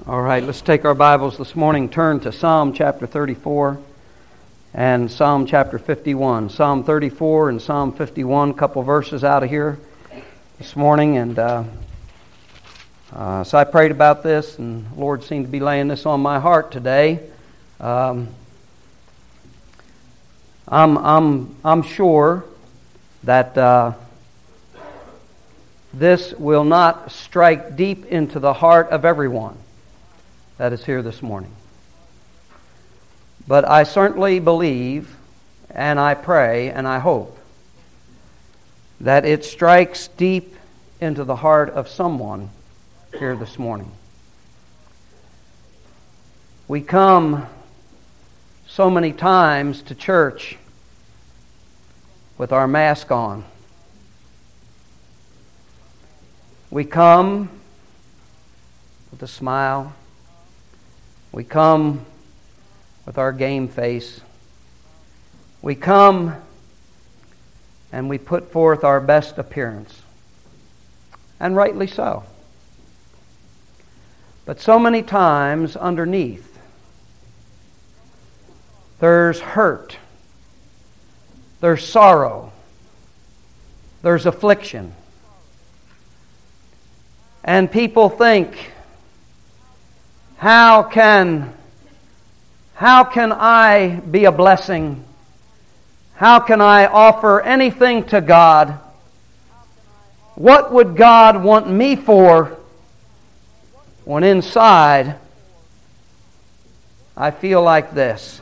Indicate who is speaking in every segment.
Speaker 1: All right, let's take our Bibles this morning, turn to Psalm chapter 34 and Psalm chapter 51. Psalm 34 and Psalm 51, a couple verses out of here this morning. And so I prayed about this, and the Lord seemed to be laying this on my heart today. I'm sure that this will not strike deep into the heart of everyone that is here this morning. But I certainly believe, and I pray, and I hope that it strikes deep into the heart of someone here this morning. We come so many times to church with our mask on. We come with a smile. We come with our game face. We come and we put forth our best appearance. And rightly so. But so many times underneath, there's hurt. There's sorrow. There's affliction. And people think, how can I be a blessing? How can I offer anything to God? What would God want me for? When inside, I feel like this.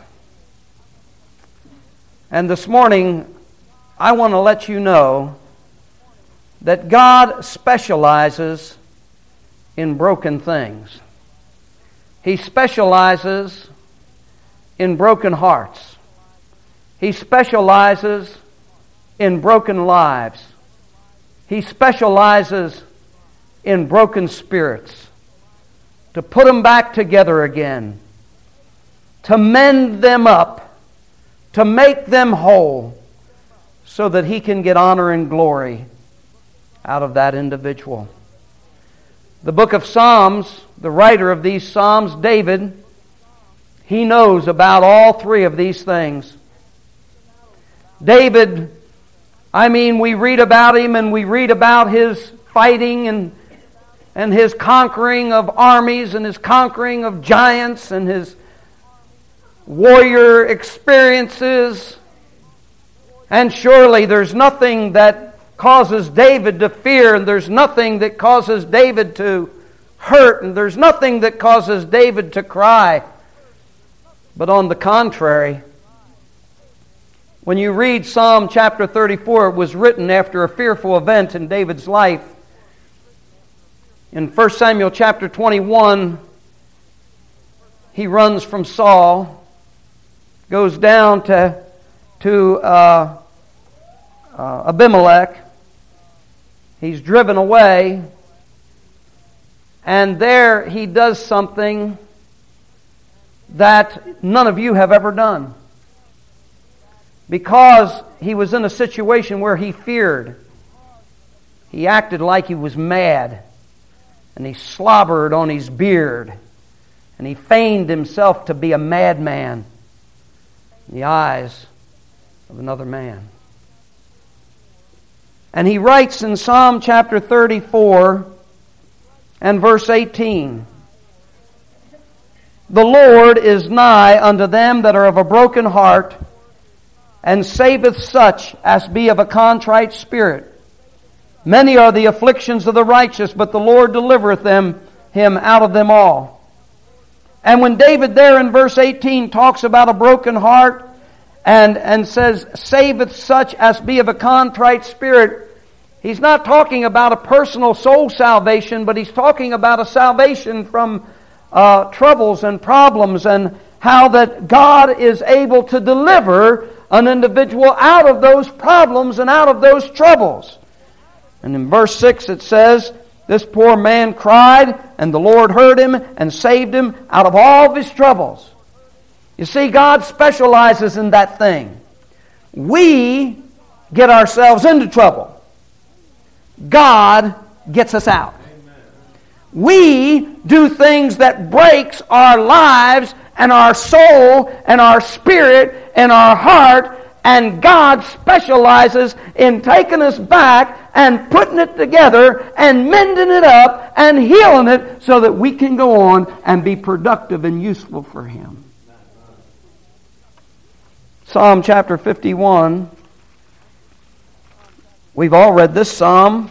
Speaker 1: And this morning, I want to let you know that God specializes in broken things. He specializes in broken hearts. He specializes in broken lives. He specializes in broken spirits. To put them back together again. To mend them up. To make them whole. So that He can get honor and glory out of that individual. The book of Psalms, the writer of these Psalms, David, he knows about all three of these things. David, we read about him and we read about his fighting and his conquering of armies and his conquering of giants and his warrior experiences. And surely there's nothing that causes David to fear, and there's nothing that causes David to hurt, and there's nothing that causes David to cry. But on the contrary, when you read Psalm chapter 34, it was written after a fearful event in David's life. In 1 Samuel chapter 21, he runs from Saul, goes down to Abimelech. He's driven away, and there he does something that none of you have ever done. Because he was in a situation where he feared. He acted like he was mad, and he slobbered on his beard, and he feigned himself to be a madman in the eyes of another man. And he writes in Psalm chapter 34 and verse 18, "The Lord is nigh unto them that are of a broken heart, and saveth such as be of a contrite spirit. Many are the afflictions of the righteous, but the Lord delivereth him out of them all." And when David there in verse 18 talks about a broken heart and says, "saveth such as be of a contrite spirit," he's not talking about a personal soul salvation, but he's talking about a salvation from troubles and problems, and how that God is able to deliver an individual out of those problems and out of those troubles. And in verse 6 it says, "This poor man cried, and the Lord heard him and saved him out of all of his troubles." You see, God specializes in that thing. We get ourselves into trouble. God gets us out. We do things that breaks our lives and our soul and our spirit and our heart. And God specializes in taking us back and putting it together and mending it up and healing it so that we can go on and be productive and useful for Him. Psalm chapter 51. We've all read this psalm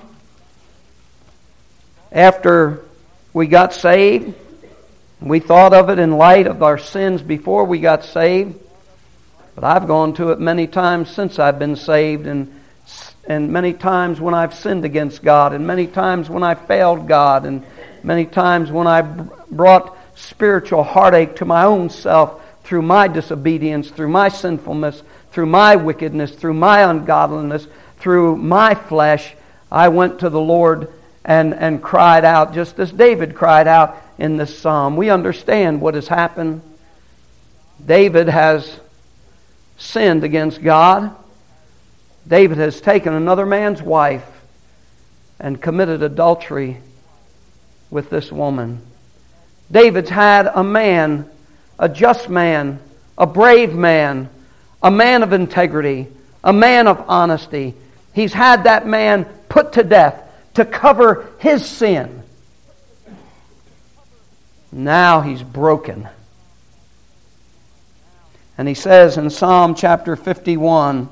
Speaker 1: after we got saved. We thought of it in light of our sins before we got saved. But I've gone to it many times since I've been saved, and many times when I've sinned against God, and many times when I failed God, and many times when I brought spiritual heartache to my own self through my disobedience, through my sinfulness, through my wickedness, through my ungodliness, through my flesh. I went to the Lord and cried out, just as David cried out in this psalm. We understand what has happened. David has sinned against God. David has taken another man's wife and committed adultery with this woman. David's had a man, a just man, a brave man, a man of integrity, a man of honesty. He's had that man put to death to cover his sin. Now he's broken. And he says in Psalm chapter 51,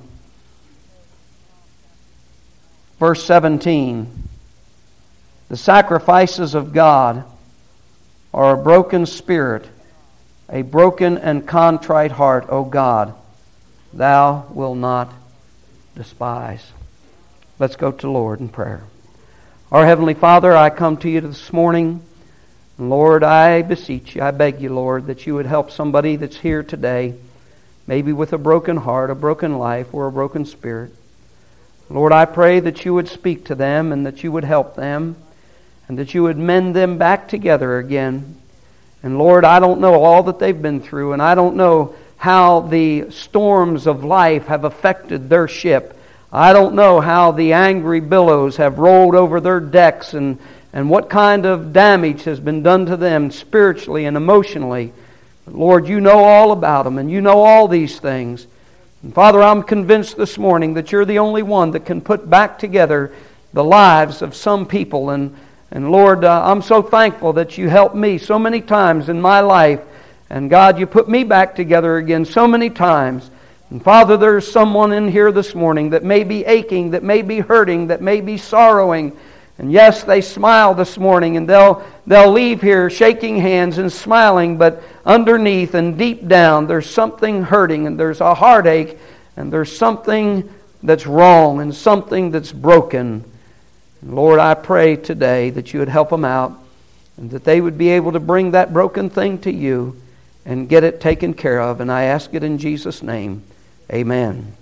Speaker 1: verse 17, the sacrifices of God are a broken spirit, a broken and contrite heart, O God, Thou wilt not despise. Let's go to the Lord in prayer. Our Heavenly Father, I come to You this morning. Lord, I beseech You, I beg You, Lord, that You would help somebody that's here today, maybe with a broken heart, a broken life, or a broken spirit. Lord, I pray that You would speak to them and that You would help them and that You would mend them back together again. And Lord, I don't know all that they've been through, and I don't know how the storms of life have affected their ship. I don't know how the angry billows have rolled over their decks and what kind of damage has been done to them spiritually and emotionally. But Lord, You know all about them, and You know all these things. And Father, I'm convinced this morning that You're the only one that can put back together the lives of some people. And Lord, I'm so thankful that You helped me so many times in my life. And God, You put me back together again so many times. And Father, there's someone in here this morning that may be aching, that may be hurting, that may be sorrowing. And yes, they smile this morning, and they'll leave here shaking hands and smiling, but underneath and deep down there's something hurting, and there's a heartache, and there's something that's wrong and something that's broken. And Lord, I pray today that You would help them out, and that they would be able to bring that broken thing to You and get it taken care of. And I ask it in Jesus' name. Amen.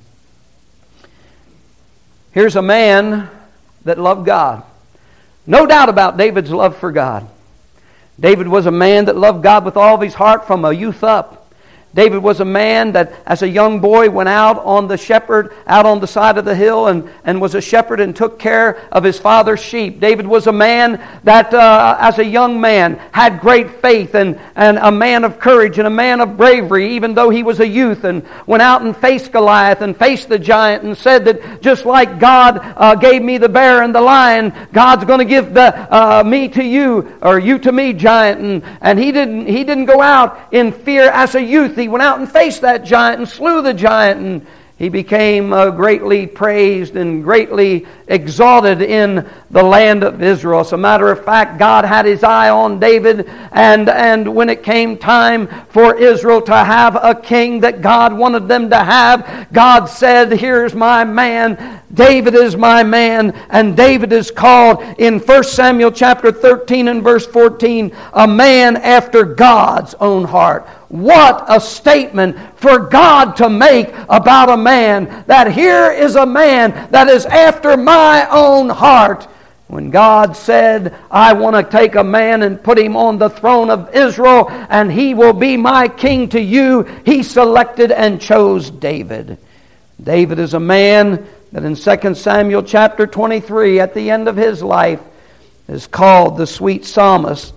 Speaker 1: Here's a man that loved God. No doubt about David's love for God. David was a man that loved God with all of his heart from a youth up. David was a man that as a young boy went out on the side of the hill and was a shepherd and took care of his father's sheep. David was a man that as a young man had great faith and a man of courage and a man of bravery, even though he was a youth, and went out and faced Goliath and faced the giant and said that just like God gave me the bear and the lion, God's going to give me to you, or you to me, giant. And he didn't go out in fear as a youth. He went out and faced that giant and slew the giant, and he became greatly praised and greatly exalted in the land of Israel. As a matter of fact, God had His eye on David, and when it came time for Israel to have a king that God wanted them to have, God said, here's my man. David is my man. And David is called in 1 Samuel chapter 13 and verse 14, a man after God's own heart. What a statement for God to make about a man, that here is a man that is after my own heart. When God said, I want to take a man and put him on the throne of Israel, and he will be my king to you, He selected and chose David. David is a man that in 2 Samuel chapter 23, at the end of his life, is called the sweet psalmist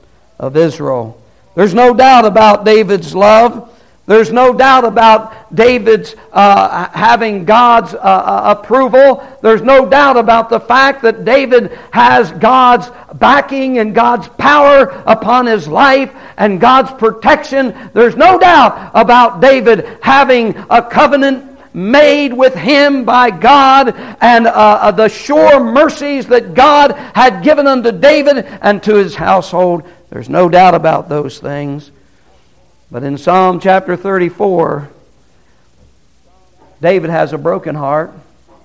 Speaker 1: of Israel. There's no doubt about David's love. There's no doubt about David's having God's approval. There's no doubt about the fact that David has God's backing and God's power upon his life and God's protection. There's no doubt about David having a covenant made with him by God and the sure mercies that God had given unto David and to his household. There's no doubt about those things. But in Psalm chapter 34, David has a broken heart.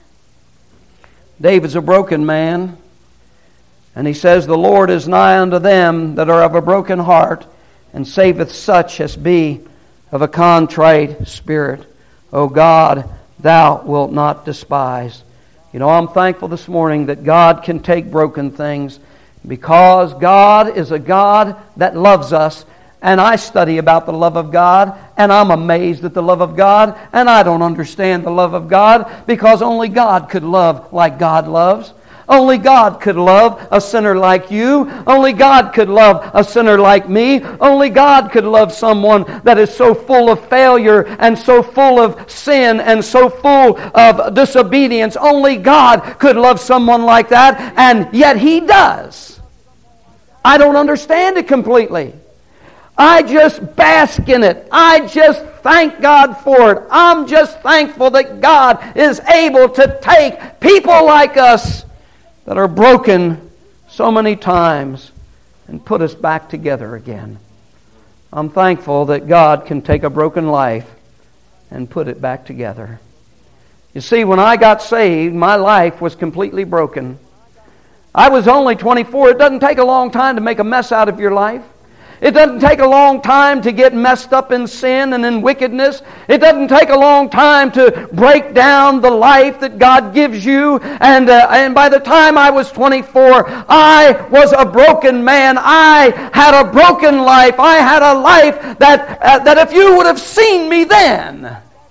Speaker 1: David's a broken man. And he says, "The Lord is nigh unto them that are of a broken heart, and saveth such as be of a contrite spirit. O God, Thou wilt not despise." You know, I'm thankful this morning that God can take broken things, because God is a God that loves us. And I study about the love of God, and I'm amazed at the love of God, and I don't understand the love of God, because only God could love like God loves. Only God could love a sinner like you. Only God could love a sinner like me. Only God could love someone that is so full of failure and so full of sin and so full of disobedience. Only God could love someone like that, and yet He does. I don't understand it completely. I just bask in it. I just thank God for it. I'm just thankful that God is able to take people like us that are broken so many times and put us back together again. I'm thankful that God can take a broken life and put it back together. You see, when I got saved, my life was completely broken. I was only 24. It doesn't take a long time to make a mess out of your life. It doesn't take a long time to get messed up in sin and in wickedness. It doesn't take a long time to break down the life that God gives you. And by the time I was 24, I was a broken man. I had a broken life. I had a life that if you would have seen me then,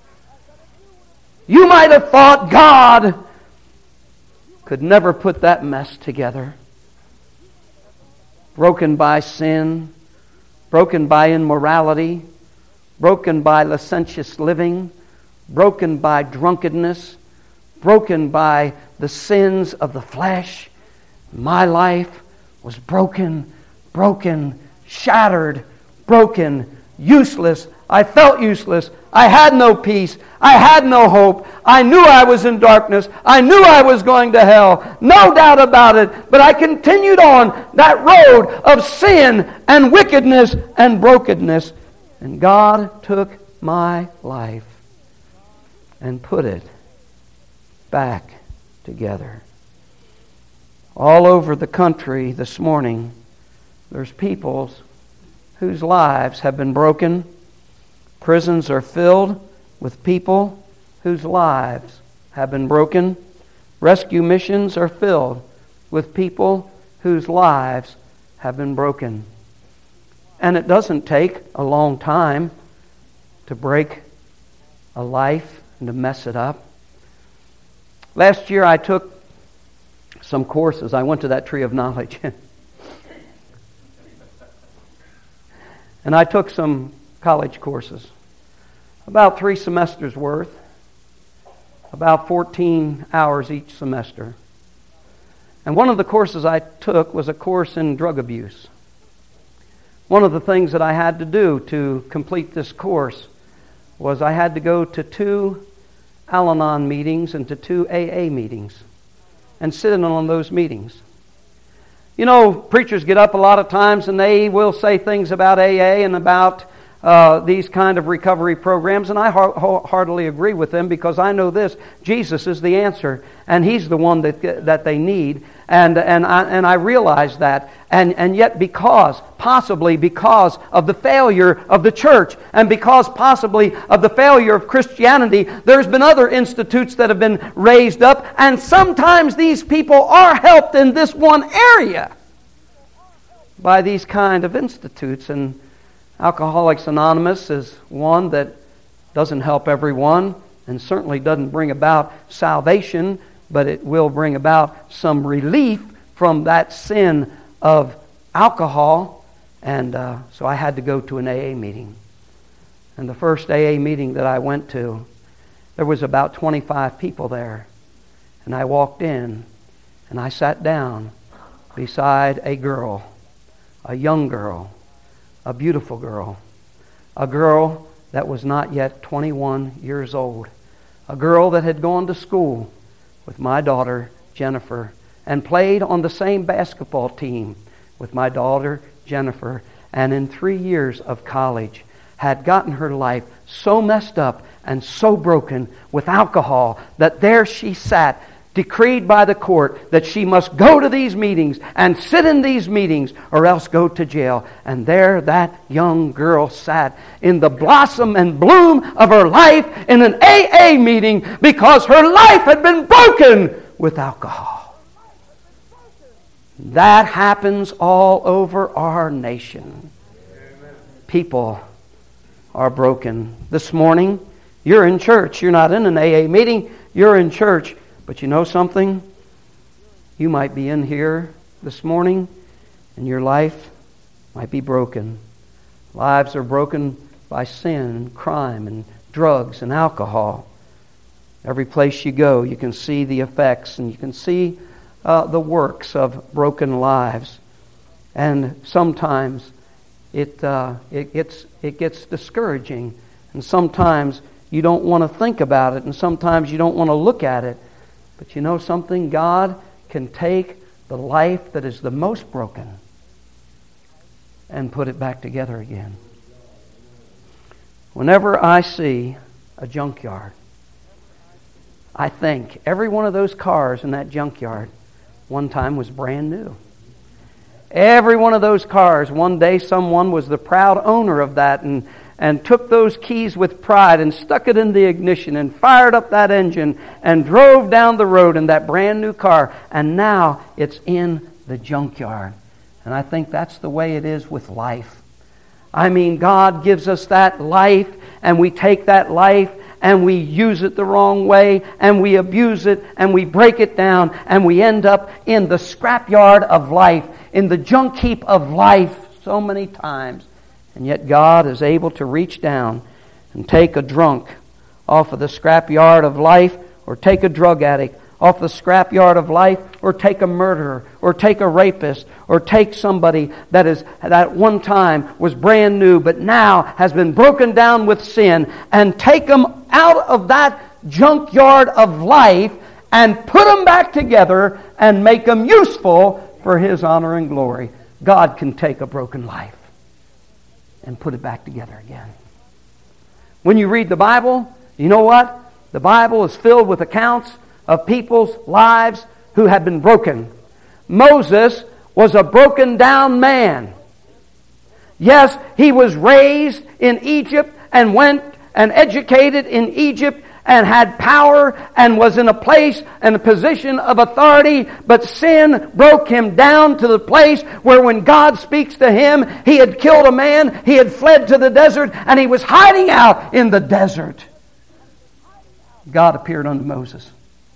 Speaker 1: you might have thought God could never put that mess together. Broken by sin, broken by immorality, broken by licentious living, broken by drunkenness, broken by the sins of the flesh. My life was broken, shattered, broken, useless. I felt useless. I had no peace. I had no hope. I knew I was in darkness. I knew I was going to hell. No doubt about it. But I continued on that road of sin and wickedness and brokenness. And God took my life and put it back together. All over the country this morning, there's peoples whose lives have been broken. Prisons are filled with people whose lives have been broken. Rescue missions are filled with people whose lives have been broken. And it doesn't take a long time to break a life and to mess it up. Last year I took some courses. I went to that Tree of Knowledge. And I took some college courses. About 3 semesters worth. About 14 hours each semester. And one of the courses I took was a course in drug abuse. One of the things that I had to do to complete this course was I had to go to 2 Al-Anon meetings and to 2 AA meetings and sit in on those meetings. You know, preachers get up a lot of times and they will say things about AA and about these kind of recovery programs, and I heartily agree with them, because I know this: Jesus is the answer, and He's the one that they need, and I realize that, and yet possibly because of the failure of the church, and because possibly of the failure of Christianity, there's been other institutes that have been raised up, and sometimes these people are helped in this one area by these kind of institutes. And Alcoholics Anonymous is one that doesn't help everyone and certainly doesn't bring about salvation, but it will bring about some relief from that sin of alcohol. And so I had to go to an AA meeting. And the first AA meeting that I went to, there was about 25 people there. And I walked in and I sat down beside a girl, a young girl, a beautiful girl, a girl that was not yet 21 years old, a girl that had gone to school with my daughter, Jennifer, and played on the same basketball team with my daughter, Jennifer, and in 3 years of college had gotten her life so messed up and so broken with alcohol that there she sat, decreed by the court that she must go to these meetings and sit in these meetings or else go to jail. And there that young girl sat in the blossom and bloom of her life in an AA meeting because her life had been broken with alcohol. That happens all over our nation. People are broken. This morning, you're in church. You're not in an AA meeting. You're in church. But you know something? You might be in here this morning and your life might be broken. Lives are broken by sin and crime and drugs and alcohol. Every place you go, you can see the effects and you can see the works of broken lives. And sometimes it gets discouraging. And sometimes you don't want to think about it. And sometimes you don't want to look at it. But you know something? God can take the life that is the most broken and put it back together again. Whenever I see a junkyard, I think every one of those cars in that junkyard one time was brand new. Every one of those cars, one day someone was the proud owner of that and took those keys with pride and stuck it in the ignition and fired up that engine and drove down the road in that brand new car. And now it's in the junkyard. And I think that's the way it is with life. I mean, God gives us that life and we take that life and we use it the wrong way and we abuse it and we break it down and we end up in the scrapyard of life, in the junk heap of life so many times. And yet God is able to reach down and take a drunk off of the scrapyard of life, or take a drug addict off the scrapyard of life, or take a murderer, or take a rapist, or take somebody that at one time was brand new but now has been broken down with sin, and take them out of that junkyard of life and put them back together and make them useful for His honor and glory. God can take a broken life and put it back together again. When you read the Bible, you know what? The Bible is filled with accounts of people's lives who have been broken. Moses was a broken down man. Yes, he was raised in Egypt and went and educated in Egypt and had power and was in a place and a position of authority, but sin broke him down to the place where when God speaks to him, he had killed a man, he had fled to the desert, and he was hiding out in the desert. God appeared unto Moses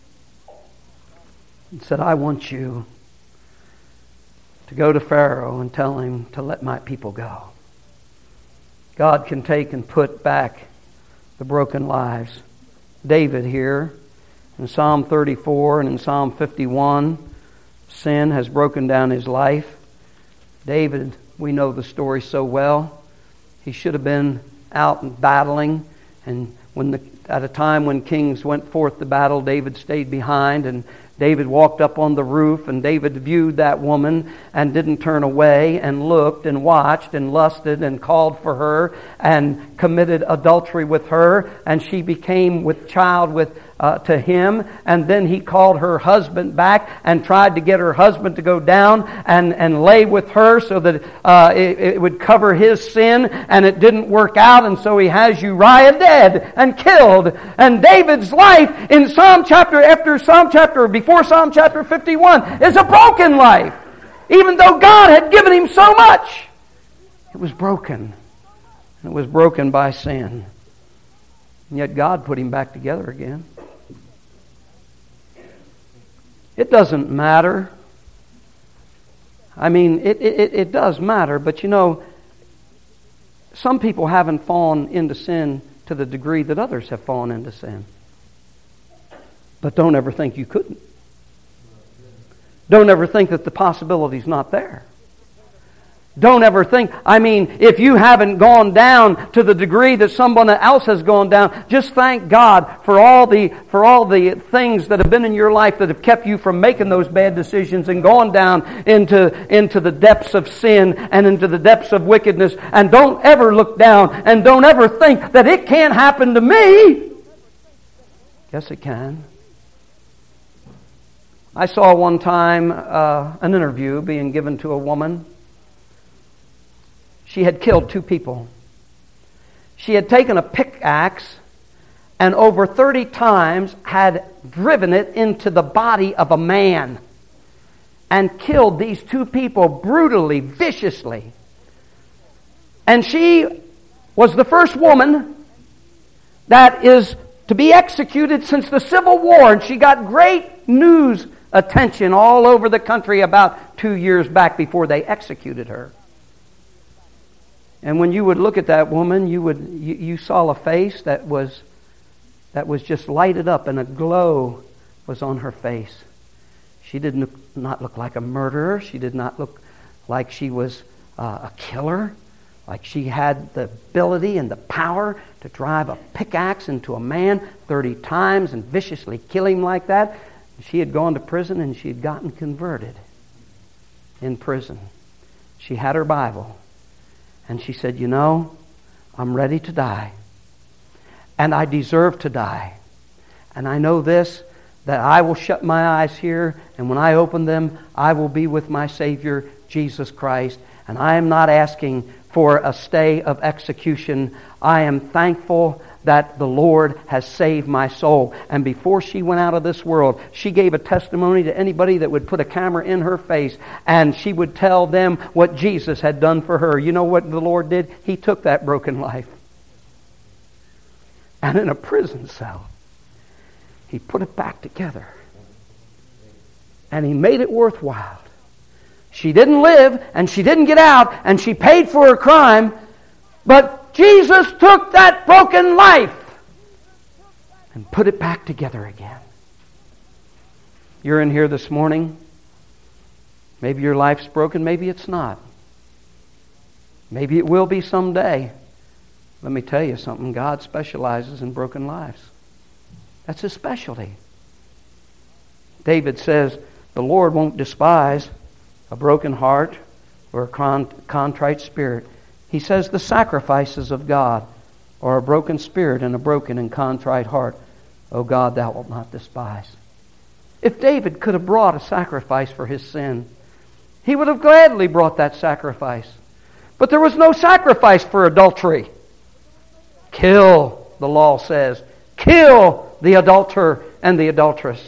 Speaker 1: and said, I want you to go to Pharaoh and tell him to let my people go. God can take and put back the broken lives. David here in Psalm 34 and in Psalm 51, sin has broken down his life. David, we know the story so well. He should have been out and battling, and at a time when kings went forth to battle, David stayed behind, and David walked up on the roof, and David viewed that woman and didn't turn away and looked and watched and lusted and called for her and committed adultery with her, and she became with child to him. And then he called her husband back and tried to get her husband to go down and lay with her so that it would cover his sin, and it didn't work out, and so he has Uriah dead and killed. And David's life in before Psalm chapter 51 is a broken life. Even though God had given him so much, it was broken. It was broken by sin. And yet God put him back together again. It doesn't matter I mean, it does matter, but you know, some people haven't fallen into sin to the degree that others have fallen into sin. But don't ever think you couldn't. Don't ever think that the possibility's not there. Don't ever think, I mean, if you haven't gone down to the degree that someone else has gone down, just thank God for all the things that have been in your life that have kept you from making those bad decisions and going down into the depths of sin and into the depths of wickedness. And don't ever look down and don't ever think that it can't happen to me. Yes, it can. I saw one time an interview being given to a woman. She had killed 2 people. She had taken a pickaxe and over 30 times had driven it into the body of a man and killed these 2 people brutally, viciously. And she was the first woman that is to be executed since the Civil War, and she got great news attention all over the country about 2 years back before they executed her. And when you would look at that woman, you saw a face that was just lighted up, and a glow was on her face. She did not look like a murderer. She did not look like she was a killer. Like she had the ability and the power to drive a pickaxe into a man 30 times and viciously kill him like that. She had gone to prison and she had gotten converted in prison. She had her Bible. And she said, you know, I'm ready to die. And I deserve to die. And I know this, that I will shut my eyes here, and when I open them, I will be with my Savior, Jesus Christ. And I am not asking for a stay of execution. I am thankful that the Lord has saved my soul. And before she went out of this world, she gave a testimony to anybody that would put a camera in her face, and she would tell them what Jesus had done for her. You know what the Lord did? He took that broken life, and in a prison cell, He put it back together. And He made it worthwhile. She didn't live, and she didn't get out, and she paid for her crime, but Jesus took that broken life and put it back together again. You're in here this morning. Maybe your life's broken, maybe it's not. Maybe it will be someday. Let me tell you something. God specializes in broken lives. That's His specialty. David says, the Lord won't despise a broken heart or a contrite spirit. He says the sacrifices of God are a broken spirit and a broken and contrite heart. O God, Thou wilt not despise. If David could have brought a sacrifice for his sin, he would have gladly brought that sacrifice. But there was no sacrifice for adultery. Kill, the law says. Kill the adulterer and the adulteress.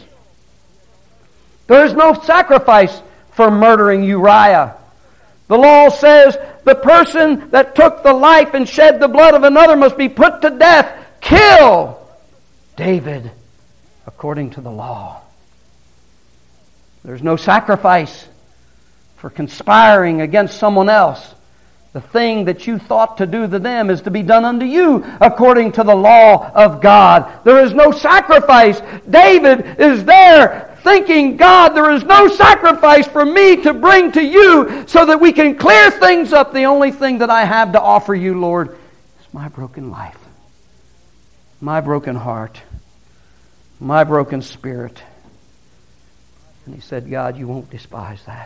Speaker 1: There is no sacrifice for murdering Uriah. The law says the person that took the life and shed the blood of another must be put to death. Kill David according to the law. There's no sacrifice for conspiring against someone else. The thing that you thought to do to them is to be done unto you according to the law of God. There is no sacrifice. David is there thinking, God, there is no sacrifice for me to bring to you so that we can clear things up. The only thing that I have to offer you, Lord, is my broken life, my broken heart, my broken spirit. And He said, God, you won't despise that.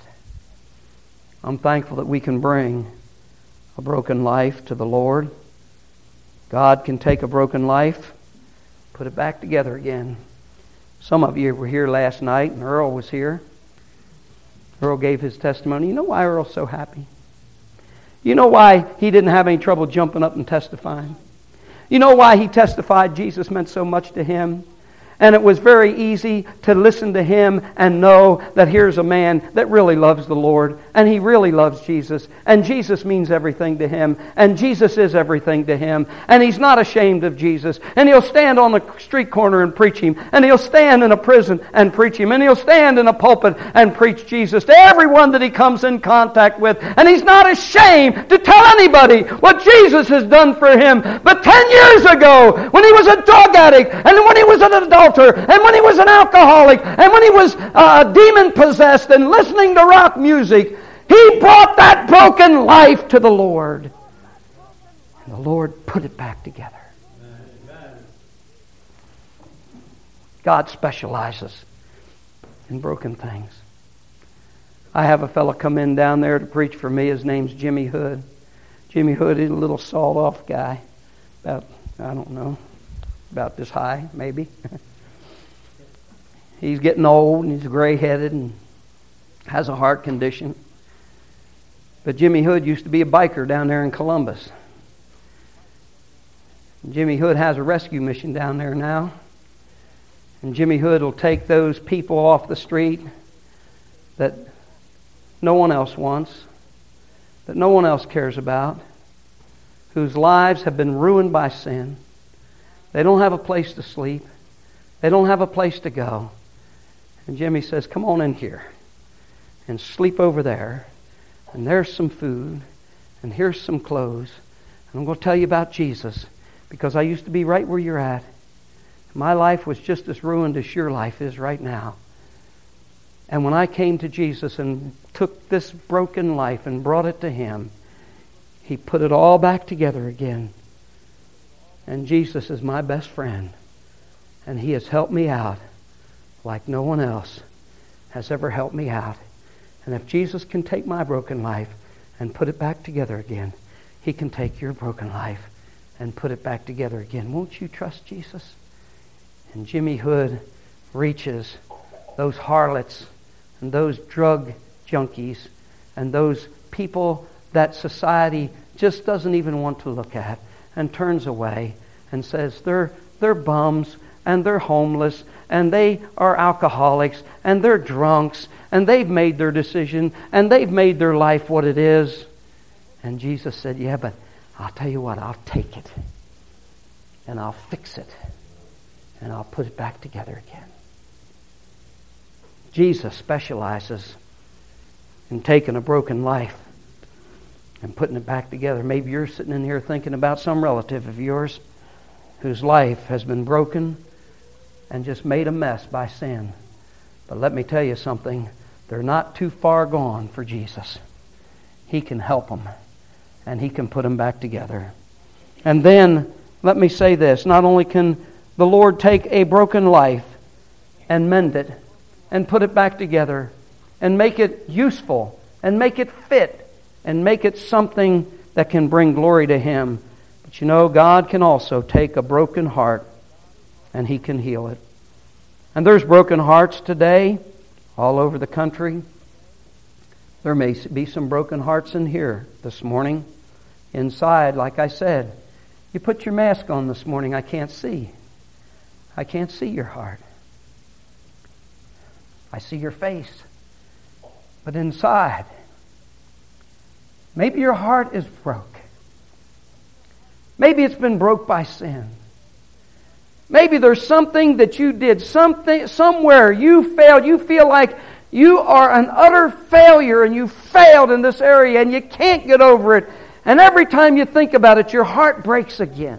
Speaker 1: I'm thankful that we can bring a broken life to the Lord. God can take a broken life, put it back together again. Some of you were here last night, and Earl was here. Earl gave his testimony. You know why Earl's so happy? You know why he didn't have any trouble jumping up and testifying? You know why he testified Jesus meant so much to him? And it was very easy to listen to him and know that here's a man that really loves the Lord, and he really loves Jesus, and Jesus means everything to him, and Jesus is everything to him, and he's not ashamed of Jesus, and he'll stand on the street corner and preach him, and he'll stand in a prison and preach him, and he'll stand in a pulpit and preach Jesus to everyone that he comes in contact with, and he's not ashamed to tell anybody what Jesus has done for him. But 10 years ago, when he was a drug addict, and when he was an adulterer, and when he was an alcoholic, and when he was demon-possessed and listening to rock music, he brought that broken life to the Lord. And the Lord put it back together. God specializes in broken things. I have a fellow come in down there to preach for me. His name's Jimmy Hood. Jimmy Hood is a little sawed-off guy. About, I don't know, about this high, maybe. He's getting old and he's gray-headed and has a heart condition. But Jimmy Hood used to be a biker down there in Columbus. Jimmy Hood has a rescue mission down there now. And Jimmy Hood will take those people off the street that no one else wants, that no one else cares about, whose lives have been ruined by sin. They don't have a place to sleep. They don't have a place to go. And Jimmy says, come on in here and sleep over there. And there's some food. And here's some clothes. And I'm going to tell you about Jesus, because I used to be right where you're at. My life was just as ruined as your life is right now. And when I came to Jesus and took this broken life and brought it to Him, He put it all back together again. And Jesus is my best friend. And He has helped me out like no one else has ever helped me out. And if Jesus can take my broken life and put it back together again, He can take your broken life and put it back together again. Won't you trust Jesus? And Jimmy Hood reaches those harlots and those drug junkies and those people that society just doesn't even want to look at, and turns away and says they're bums and they're homeless and they are alcoholics and they're drunks and they've made their decision and they've made their life what it is. And Jesus said, yeah, but I'll tell you what, I'll take it and I'll fix it and I'll put it back together again. Jesus specializes in taking a broken life and putting it back together. Maybe you're sitting in here thinking about some relative of yours whose life has been broken and just made a mess by sin. But let me tell you something. They're not too far gone for Jesus. He can help them, and He can put them back together. And then, let me say this. Not only can the Lord take a broken life and mend it and put it back together and make it useful and make it fit and make it something that can bring glory to Him. But you know, God can also take a broken heart and He can heal it. And there's broken hearts today all over the country. There may be some broken hearts in here this morning. Inside, like I said, you put your mask on this morning, I can't see. I can't see your heart. I see your face. But inside, maybe your heart is broke. Maybe it's been broke by sin. Maybe there's something that you did, somewhere you failed. You feel like you are an utter failure and you failed in this area and you can't get over it. And every time you think about it, your heart breaks again.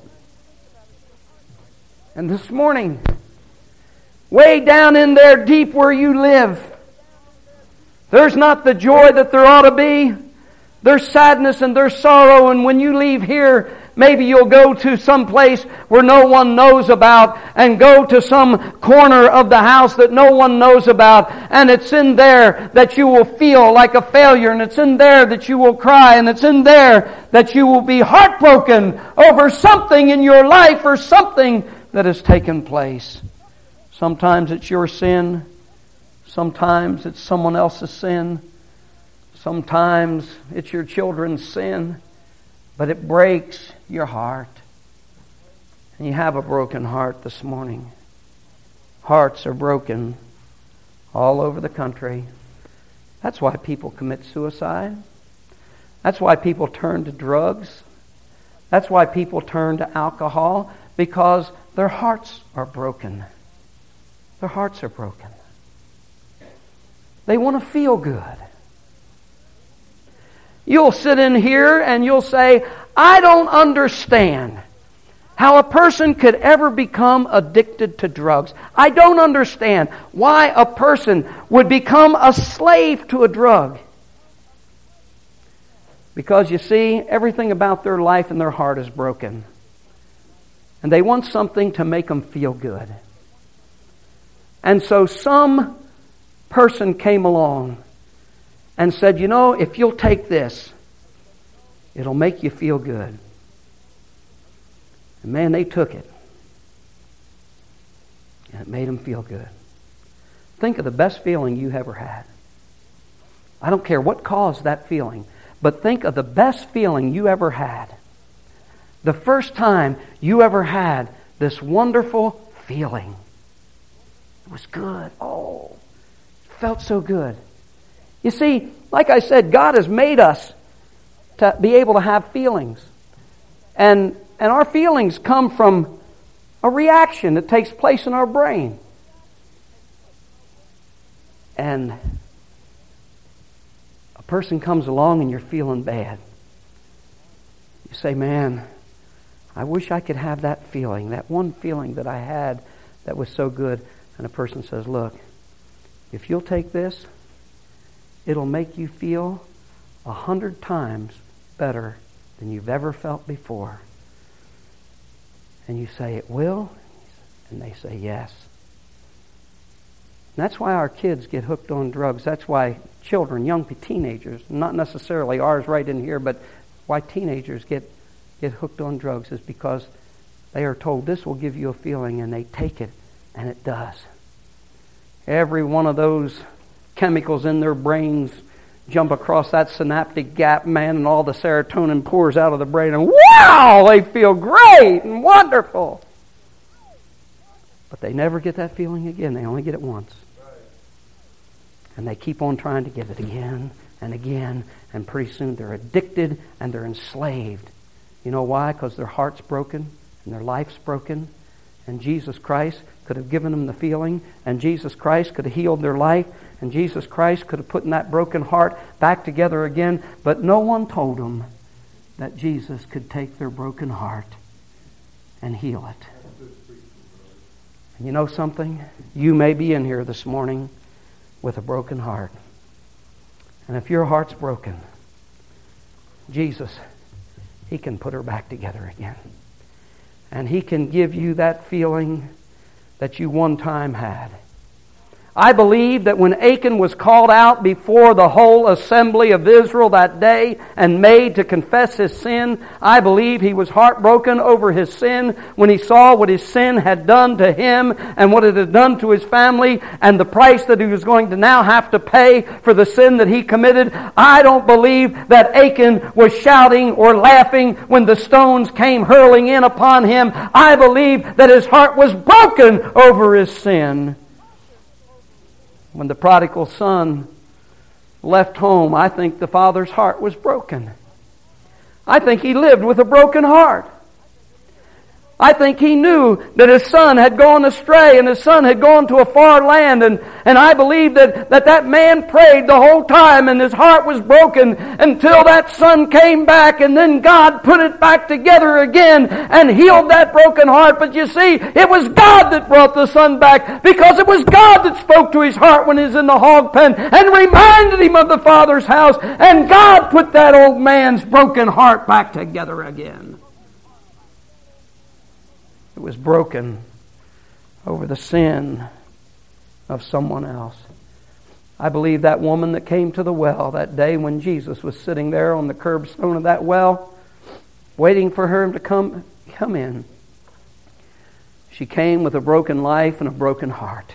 Speaker 1: And this morning, way down in there deep where you live, there's not the joy that there ought to be. There's sadness and there's sorrow. And when you leave here, maybe you'll go to some place where no one knows about and go to some corner of the house that no one knows about. And it's in there that you will feel like a failure. And it's in there that you will cry. And it's in there that you will be heartbroken over something in your life or something that has taken place. Sometimes it's your sin. Sometimes it's someone else's sin. Sometimes it's your children's sin. But it breaks your heart. And you have a broken heart this morning. Hearts are broken all over the country. That's why people commit suicide. That's why people turn to drugs. That's why people turn to alcohol, because their hearts are broken. Their hearts are broken. They want to feel good. You'll sit in here and you'll say, I don't understand how a person could ever become addicted to drugs. I don't understand why a person would become a slave to a drug. Because you see, everything about their life and their heart is broken. And they want something to make them feel good. And so some person came along and said, you know, if you'll take this, it'll make you feel good. And man, they took it. And it made them feel good. Think of the best feeling you ever had. I don't care what caused that feeling, but think of the best feeling you ever had. The first time you ever had this wonderful feeling. It was good. Oh, it felt so good. You see, like I said, God has made us to be able to have feelings. And our feelings come from a reaction that takes place in our brain. And a person comes along and you're feeling bad. You say, man, I wish I could have that feeling, that one feeling that I had that was so good. And a person says, look, if you'll take this, it'll make you feel 100 times better than you've ever felt before. And you say, it will? And they say, yes. And that's why our kids get hooked on drugs. That's why children, young teenagers, not necessarily ours right in here, but why teenagers get hooked on drugs is because they are told this will give you a feeling, and they take it, and it does. Every one of those chemicals in their brains jump across that synaptic gap, man, and all the serotonin pours out of the brain, and wow, they feel great and wonderful. But they never get that feeling again. They only get it once. And they keep on trying to get it again and again, and pretty soon they're addicted and they're enslaved. You know why? Because their heart's broken and their life's broken, and Jesus Christ could have given them the feeling, and Jesus Christ could have healed their life, and Jesus Christ could have put that broken heart back together again, but no one told them that Jesus could take their broken heart and heal it. And you know something? You may be in here this morning with a broken heart. And if your heart's broken, Jesus, He can put her back together again. And He can give you that feeling that you one time had. I believe that when Achan was called out before the whole assembly of Israel that day and made to confess his sin, I believe he was heartbroken over his sin when he saw what his sin had done to him and what it had done to his family and the price that he was going to now have to pay for the sin that he committed. I don't believe that Achan was shouting or laughing when the stones came hurling in upon him. I believe that his heart was broken over his sin. When the prodigal son left home, I think the father's heart was broken. I think he lived with a broken heart. I think he knew that his son had gone astray and his son had gone to a far land. And I believe that man prayed the whole time and his heart was broken until that son came back, and then God put it back together again and healed that broken heart. But you see, it was God that brought the son back, because it was God that spoke to his heart when he was in the hog pen and reminded him of the Father's house. And God put that old man's broken heart back together again. It was broken over the sin of someone else. I believe that woman that came to the well that day when Jesus was sitting there on the curbstone of that well, waiting for him to come in. She came with a broken life and a broken heart.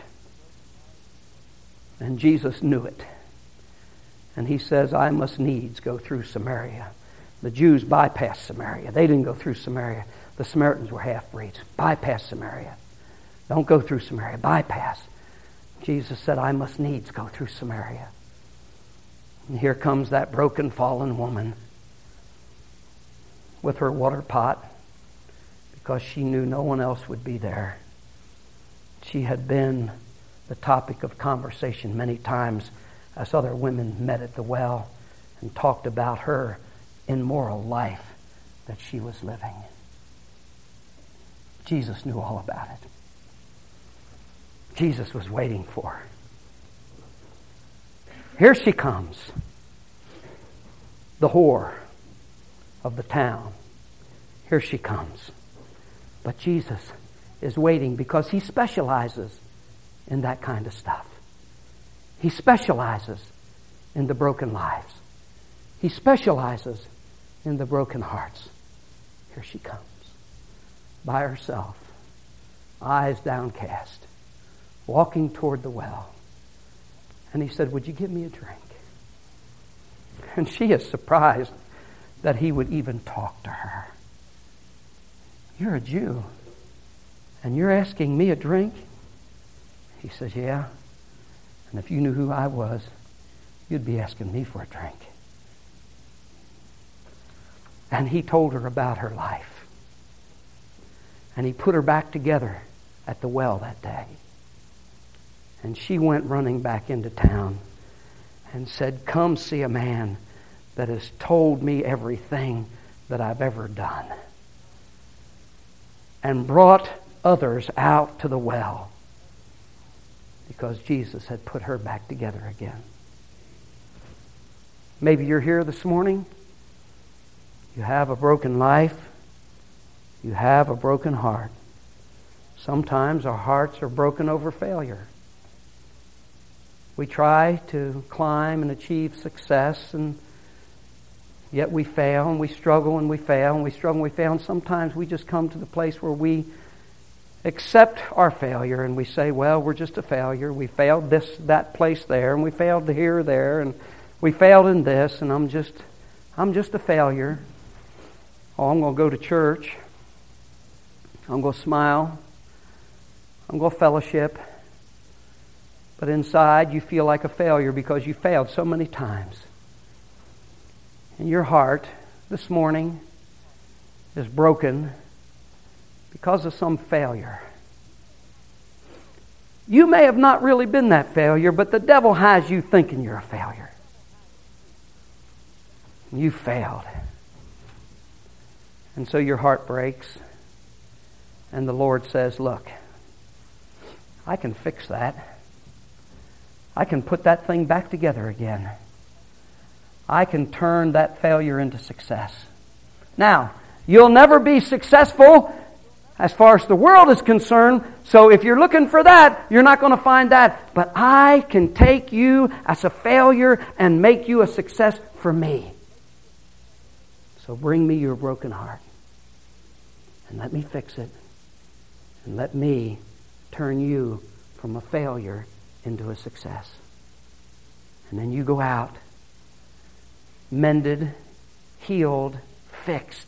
Speaker 1: And Jesus knew it. And He says, I must needs go through Samaria. The Jews bypassed Samaria. They didn't go through Samaria. The Samaritans were half-breeds. Bypassed Samaria. Don't go through Samaria. Bypass. Jesus said, I must needs go through Samaria. And here comes that broken, fallen woman with her water pot because she knew no one else would be there. She had been the topic of conversation many times as other women met at the well and talked about her immoral life that she was living. Jesus knew all about it. Jesus was waiting for her. Here she comes, the whore of the town. Here she comes. But Jesus is waiting because He specializes in that kind of stuff. He specializes in the broken lives. He specializes in the broken hearts. Here she comes, by herself, eyes downcast, walking toward the well. And He said, would you give me a drink? And she is surprised that He would even talk to her. You're a Jew, and you're asking me a drink? He says, yeah. And if you knew who I was, you'd be asking me for a drink. And He told her about her life. And He put her back together at the well that day. And she went running back into town and said, come see a man that has told me everything that I've ever done. And brought others out to the well because Jesus had put her back together again. Maybe you're here this morning. You have a broken life. You have a broken heart. Sometimes our hearts are broken over failure. We try to climb and achieve success, and yet we fail, and we struggle, and we fail, and we struggle, and we fail. And sometimes we just come to the place where we accept our failure, and we say, well, we're just a failure. We failed that place there, and we failed here, there, and we failed in this, and I'm just a failure. Oh, I'm going to go to church. I'm going to smile. I'm going to fellowship. But inside you feel like a failure because you failed so many times. And your heart this morning is broken because of some failure. You may have not really been that failure, but the devil has you thinking you're a failure. You failed. And so your heart breaks. And the Lord says, look, I can fix that. I can put that thing back together again. I can turn that failure into success. Now, you'll never be successful as far as the world is concerned, so if you're looking for that, you're not going to find that. But I can take you as a failure and make you a success for me. So bring me your broken heart and let me fix it. And let me turn you from a failure into a success. And then you go out mended, healed, fixed.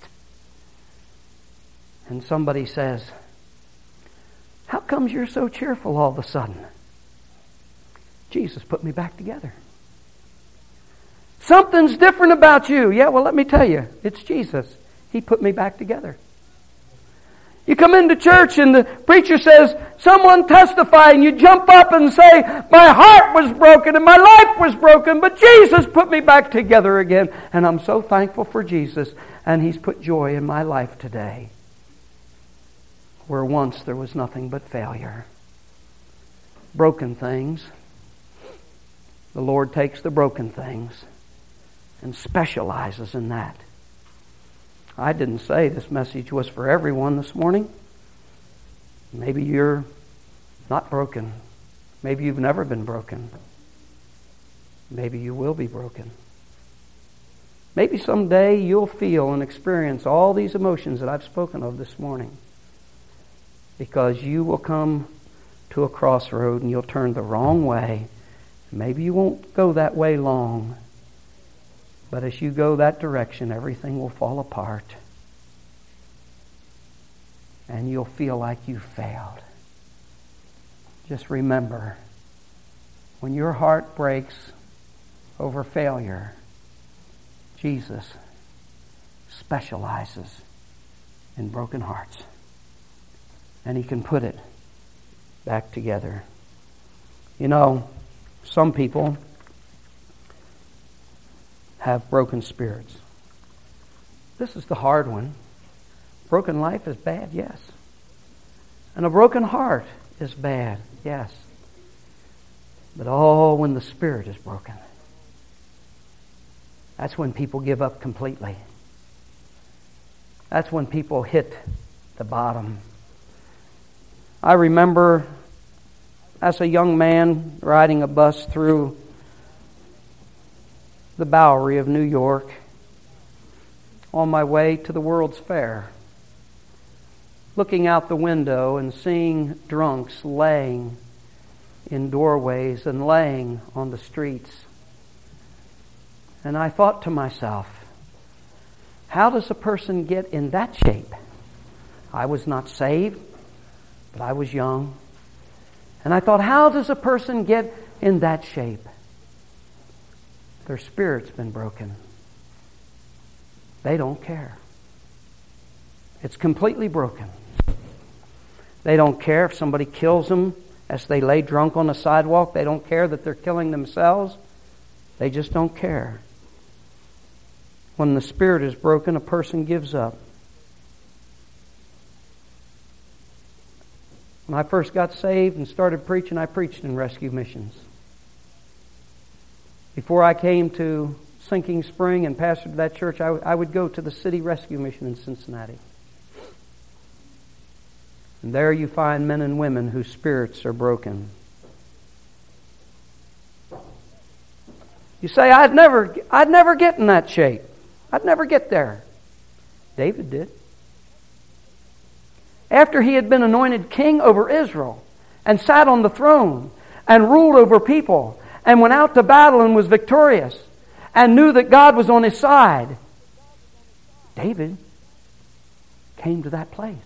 Speaker 1: And somebody says, how comes you're so cheerful all of a sudden? Jesus put me back together. Something's different about you. Yeah, well, let me tell you, it's Jesus. He put me back together. You come into church and the preacher says, someone testify, and you jump up and say, my heart was broken and my life was broken, but Jesus put me back together again. And I'm so thankful for Jesus, and He's put joy in my life today. Where once there was nothing but failure. Broken things. The Lord takes the broken things and specializes in that. I didn't say this message was for everyone this morning. Maybe you're not broken. Maybe you've never been broken. Maybe you will be broken. Maybe someday you'll feel and experience all these emotions that I've spoken of this morning. Because you will come to a crossroad and you'll turn the wrong way. Maybe you won't go that way long. But as you go that direction, everything will fall apart. And you'll feel like you failed. Just remember, when your heart breaks over failure, Jesus specializes in broken hearts. And He can put it back together. You know, some people have broken spirits. This is the hard one. Broken life is bad, yes. And a broken heart is bad, yes. But when the spirit is broken, that's when people give up completely. That's when people hit the bottom. I remember as a young man riding a bus through the Bowery of New York on my way to the World's Fair, looking out the window and seeing drunks laying in doorways and laying on the streets. And I thought to myself, how does a person get in that shape? I was not saved, but I was young. And I thought, how does a person get in that shape? Their spirit's been broken. They don't care. It's completely broken. They don't care if somebody kills them as they lay drunk on the sidewalk. They don't care that they're killing themselves. They just don't care. When the spirit is broken, a person gives up. When I first got saved and started preaching, I preached in rescue missions. Before I came to Sinking Spring and pastored that church, I would go to the City Rescue Mission in Cincinnati. And there you find men and women whose spirits are broken. You say, I'd never get in that shape. I'd never get there. David did. After he had been anointed king over Israel and sat on the throne and ruled over people and went out to battle and was victorious and knew that God was on his side, David came to that place.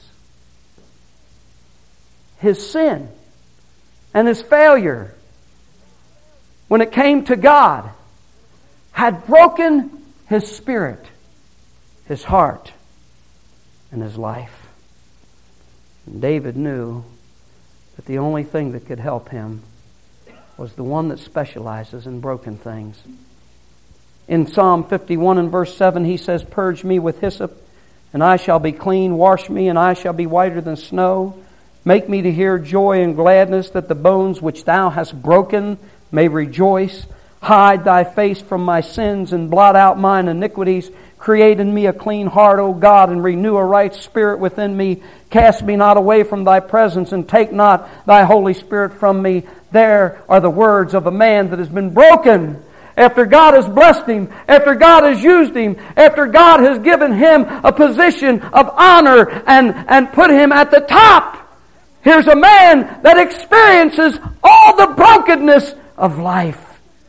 Speaker 1: His sin and his failure, when it came to God, had broken his spirit, his heart, and his life. And David knew that the only thing that could help him was the one that specializes in broken things. In Psalm 51 and verse 7, he says, "Purge me with hyssop, and I shall be clean. Wash me, and I shall be whiter than snow. Make me to hear joy and gladness, that the bones which thou hast broken may rejoice. Hide thy face from my sins and blot out mine iniquities. Create in me a clean heart, O God, and renew a right spirit within me. Cast me not away from thy presence, and take not thy Holy Spirit from me." There are the words of a man that has been broken. After God has blessed him, after God has used him, after God has given him a position of honor and put him at the top, here's a man that experiences all the brokenness of life.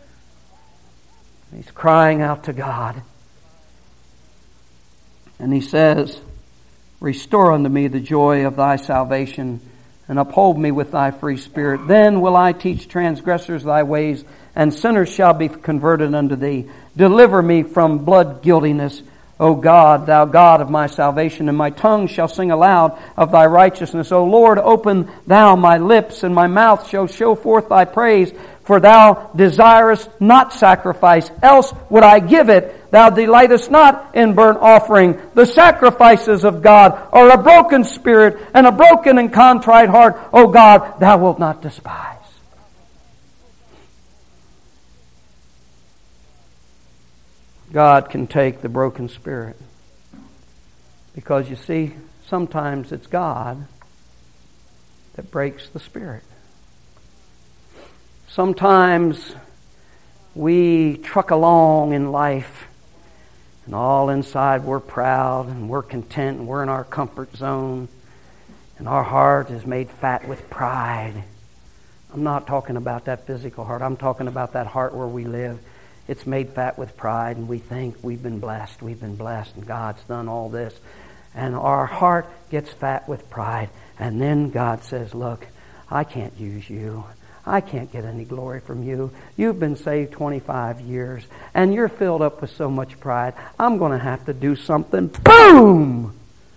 Speaker 1: He's crying out to God. And he says, "Restore unto me the joy of thy salvation, and uphold me with thy free spirit. Then will I teach transgressors thy ways, and sinners shall be converted unto thee. Deliver me from blood guiltiness, O God, thou God of my salvation, and my tongue shall sing aloud of thy righteousness. O Lord, open thou my lips, and my mouth shall show forth thy praise. For thou desirest not sacrifice, else would I give it. Thou delightest not in burnt offering. The sacrifices of God are a broken spirit and a broken and contrite heart. O God, thou wilt not despise." God can take the broken spirit. Because you see, sometimes it's God that breaks the spirit. Sometimes we truck along in life, and all inside we're proud and we're content and we're in our comfort zone, and our heart is made fat with pride. I'm not talking about that physical heart. I'm talking about that heart where we live. It's made fat with pride, and we think we've been blessed, and God's done all this. And our heart gets fat with pride. And then God says, "Look, I can't use you. I can't get any glory from you. You've been saved 25 years, and you're filled up with so much pride. I'm going to have to do something. Boom!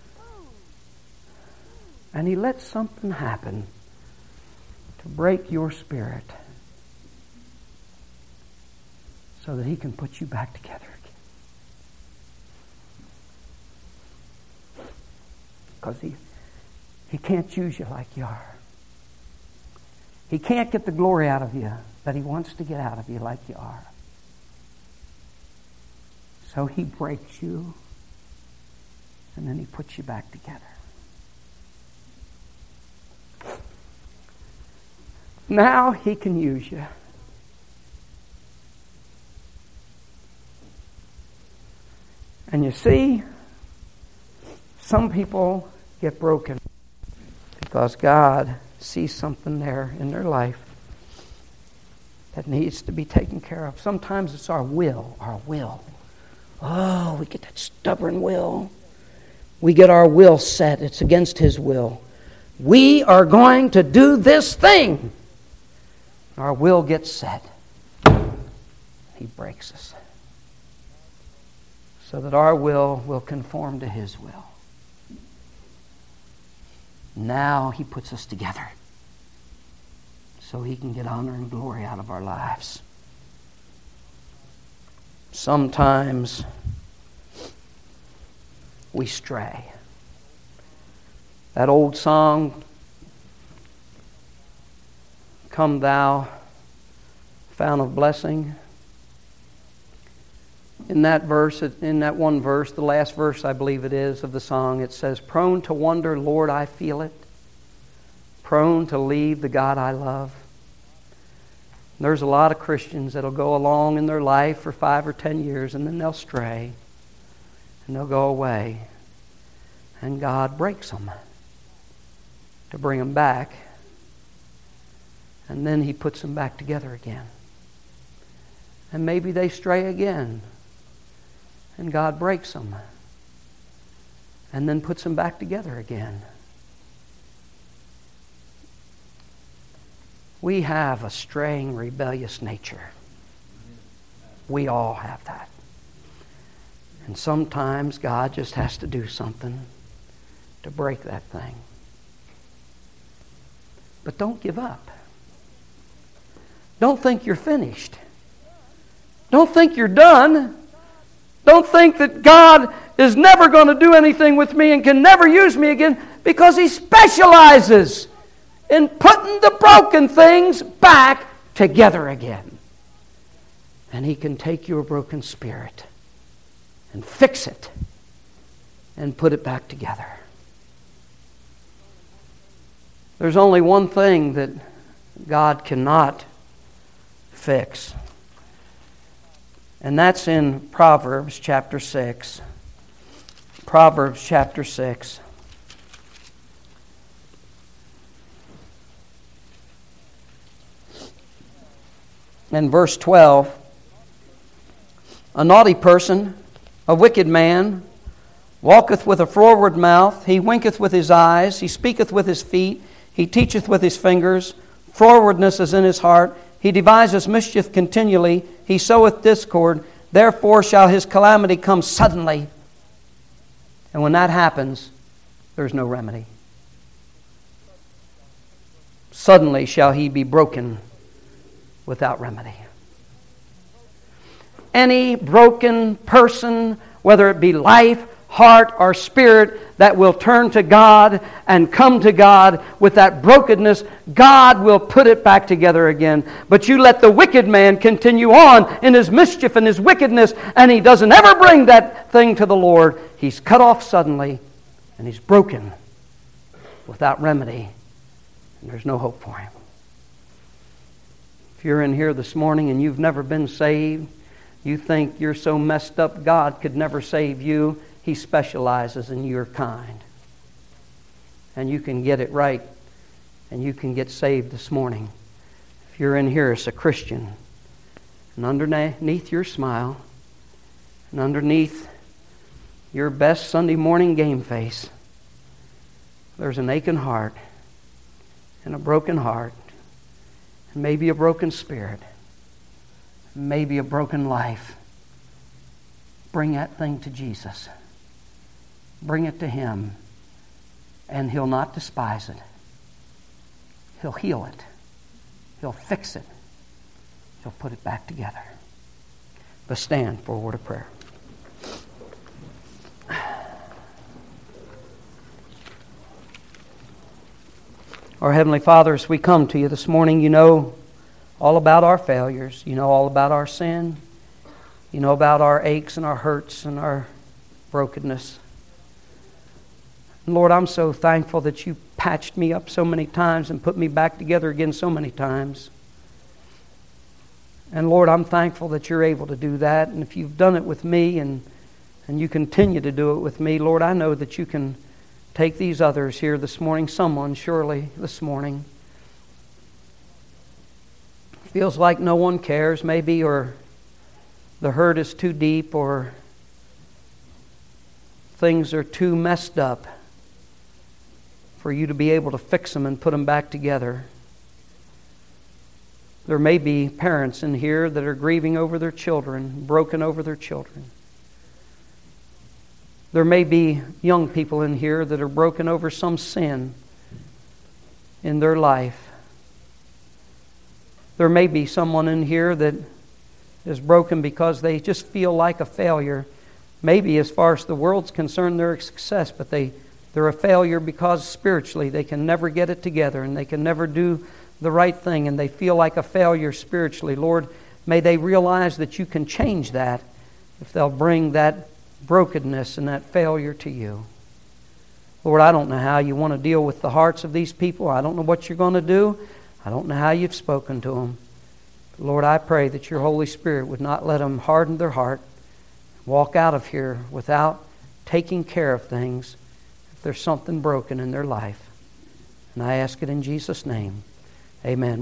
Speaker 1: And He lets something happen to break your spirit so that He can put you back together again. Because He can't use you like you are. He can't get the glory out of you that He wants to get out of you like you are. So He breaks you, and then He puts you back together. Now He can use you. And you see, some people get broken because God sees something there in their life that needs to be taken care of. Sometimes it's our will. Oh, we get that stubborn will. We get our will set. It's against His will. We are going to do this thing. Our will gets set. He breaks us so that our will conform to His will. Now He puts us together so He can get honor and glory out of our lives. Sometimes we stray. That old song, "Come Thou, Fount of Blessing." In that one verse, the last verse I believe it is of the song, it says, "Prone to wonder, Lord, I feel it. Prone to leave the God I love." And there's a lot of Christians that'll go along in their life for 5 or 10 years, and then they'll stray, and they'll go away. And God breaks them to bring them back, and then He puts them back together again. And maybe they stray again, and God breaks them and then puts them back together again. We have a straying, rebellious nature. We all have that. And sometimes God just has to do something to break that thing. But don't give up. Don't think you're finished. Don't think you're done. Don't think that God is never going to do anything with me and can never use me again, because He specializes in putting the broken things back together again. And He can take your broken spirit and fix it and put it back together. There's only one thing that God cannot fix. And that's in Proverbs chapter 6. Proverbs chapter 6. And verse 12. "A naughty person, a wicked man, walketh with a froward mouth. He winketh with his eyes. He speaketh with his feet. He teacheth with his fingers. Frowardness is in his heart. He deviseth mischief continually. He soweth discord. Therefore shall his calamity come suddenly." And when that happens, there's no remedy. Suddenly shall he be broken without remedy. Any broken person, whether it be life, heart, or spirit, that will turn to God and come to God with that brokenness, God will put it back together again. But you let the wicked man continue on in his mischief and his wickedness, and he doesn't ever bring that thing to the Lord. He's cut off suddenly, and he's broken without remedy, and there's no hope for him. If you're in here this morning and you've never been saved, you think you're so messed up God could never save you. He specializes in your kind. And you can get it right, and you can get saved this morning. If you're in here as a Christian, and underneath your smile, and underneath your best Sunday morning game face, there's an aching heart, and a broken heart, and maybe a broken spirit, maybe a broken life, bring that thing to Jesus. Bring it to Him, and He'll not despise it. He'll heal it. He'll fix it. He'll put it back together. Let's stand for a word of prayer. Our Heavenly Father, as we come to You this morning, You know all about our failures. You know all about our sin. You know about our aches and our hurts and our brokenness. And Lord, I'm so thankful that You patched me up so many times and put me back together again so many times. And Lord, I'm thankful that You're able to do that. And if You've done it with me and You continue to do it with me, Lord, I know that You can take these others here this morning, someone surely this morning feels like no one cares maybe, or the hurt is too deep, or things are too messed up for You to be able to fix them and put them back together. There may be parents in here that are grieving over their children, broken over their children. There may be young people in here that are broken over some sin in their life. There may be someone in here that is broken because they just feel like a failure. Maybe as far as the world's concerned, they're a success, but they're a failure because spiritually they can never get it together and they can never do the right thing, and they feel like a failure spiritually. Lord, may they realize that You can change that if they'll bring that brokenness and that failure to You. Lord, I don't know how You want to deal with the hearts of these people. I don't know what You're going to do. I don't know how You've spoken to them. But Lord, I pray that Your Holy Spirit would not let them harden their heart, walk out of here without taking care of things if there's something broken in their life. And I ask it in Jesus' name. Amen.